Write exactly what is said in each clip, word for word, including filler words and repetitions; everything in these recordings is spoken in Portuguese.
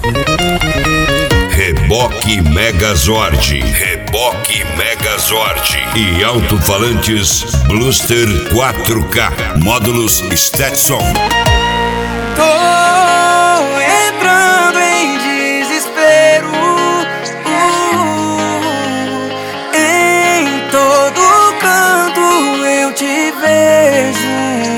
Reboque Megazord, Reboque Megazord e alto-falantes Bluster quatro K, módulos Stetson. Tô entrando em desespero, uh, em todo canto eu te vejo.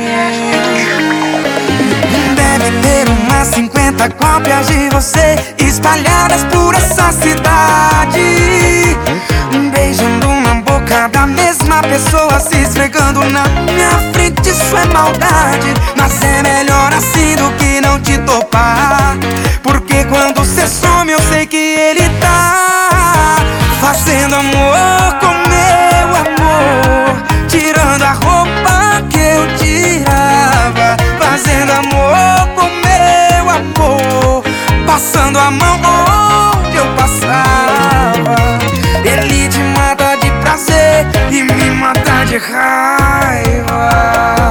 Deve ter umas cinquenta cópias de você espalhadas por essa cidade, beijando na boca da mesma pessoa, se esfregando na minha frente. Isso é maldade, mas é melhor assim do que não te topar, porque quando cê some eu sei que ele tá fazendo amor com meu amor, tirando a roupa que eu tirava, fazendo amor com meu amor, passando a mão onde eu passava. Ele te mata de prazer e me mata de raiva.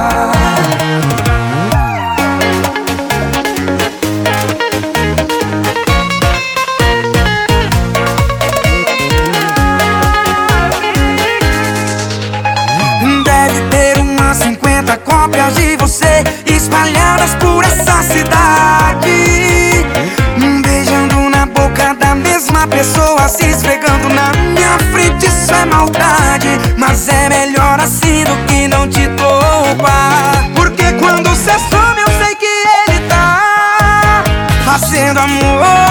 Deve ter umas cinquenta cópias de você espalhadas por essa cidade, beijando na boca da mesma pessoa, se esfregando na minha frente. Isso é maldade, mas é melhor assim do que não te topar, porque quando cê some eu sei que ele tá fazendo amor